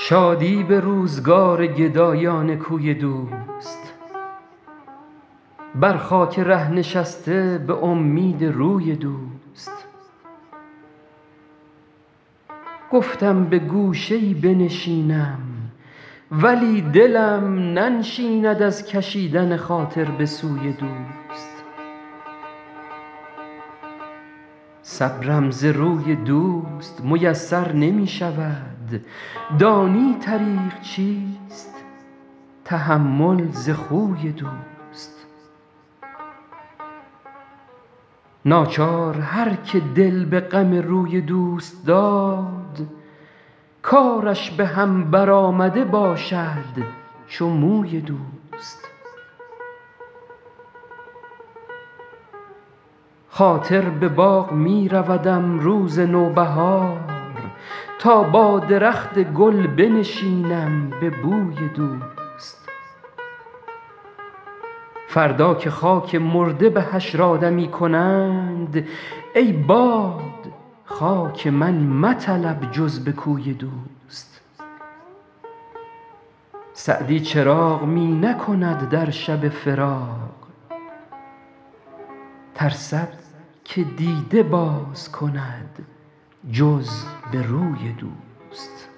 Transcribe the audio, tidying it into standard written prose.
شادی به روزگار گدایان کوی دوست، بر خاک ره نشسته به امید روی دوست. گفتم به گوشه ای بنشینم، ولی دلم ننشیند از کشیدن خاطر به سوی دوست. صبرم ز روی دوست میسر نمی شود، دانی طریق چیست؟ تحمل ز خوی دوست. ناچار هر که دل به غم روی دوست داد، کارش به هم برآمده باشد چو موی دوست. خاطر به باغ می رودم روز نوبهار، تا با درخت گل بنشینم به بوی دوست. فردا که خاک مرده به حشر آدمی کنند، ای باد خاک من مطلب جز به کوی دوست. سعدی چراغ می نکند در شب فراق، ترسد که دیده باز کند جز به روی دوست.